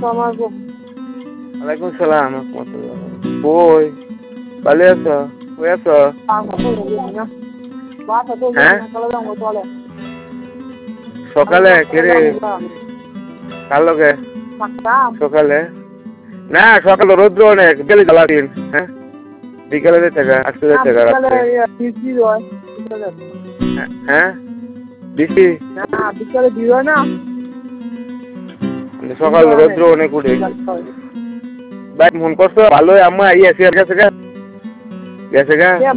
ওয়ালাইকুম সালাম। কই ভালো আছো? কই আছো? হ্যাঁ সকালে কেরে কার লগে সকালে? না সকালে রৌদ্র অনেক, বিকেলে জ্বালা দিন। হ্যাঁ বিকেলে যেতে আজকে যেতে রাত্রে। হ্যাঁ বৃষ্টি সকাল রৌদ্র অনেক উঠে ভাই ফোন করছো ভালোই আম্মা গেছে গা